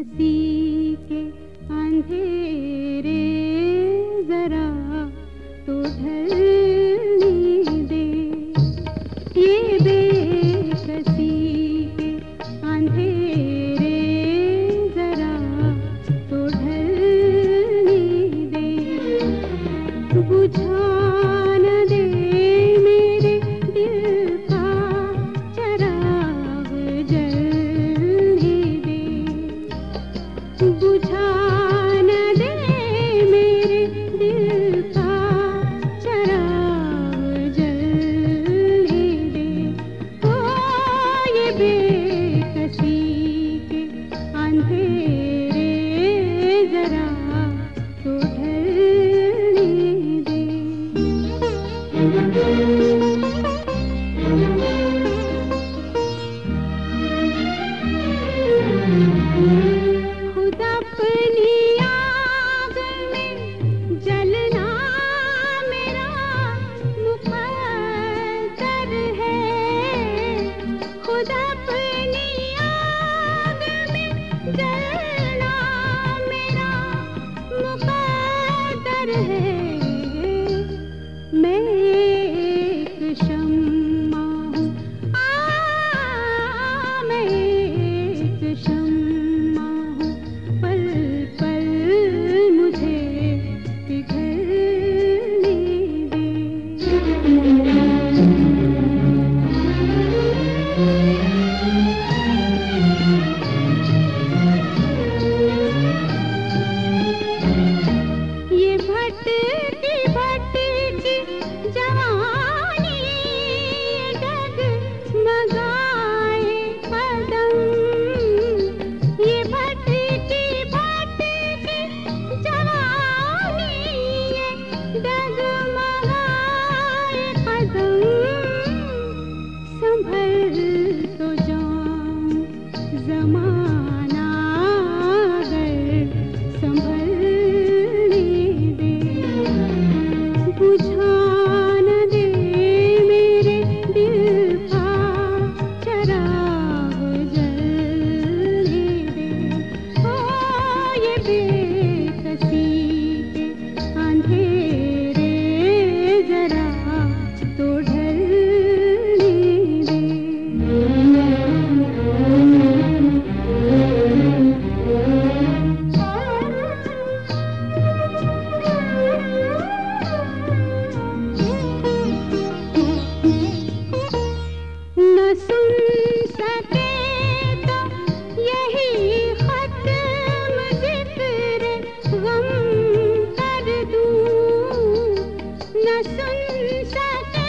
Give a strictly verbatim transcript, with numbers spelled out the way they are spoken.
बेकसी के अंधेरे जरा तो ढलने दे, ये बेकसी के अंधेरे जरा तो ढलने दे, बुझा न दे मेरे दिल का चराग जलने दे, बुझा न दे मेरे दिल का चराग जलने दे। ओ ये बेकसी के अंधेरे जरा तो ढलने दे। खुद अपनी आग में जलना मेरा मुकद्दर है, खुद अपनी आग में जलना मेरा मुकद्दर है। मैं एक शम्मा हूँ, आ मैं एक शम्मा हूँ, पल पल मुझे पिघलने दे। ये भटकी भटकी जवानी डगमगाए कदम, ये भटकी भटकी जवानी डगमगाए कदम, संभल तो जाऊं ज़माना अगर संभलने दे, बुझा न दे मेरे दिल का चराग जलने दे। ओ ये बेकसी के अंधेरे जरा तो ढलने दे। न सुन सके तो यही खत्म जिक्र गम कर दूं, न सुन सके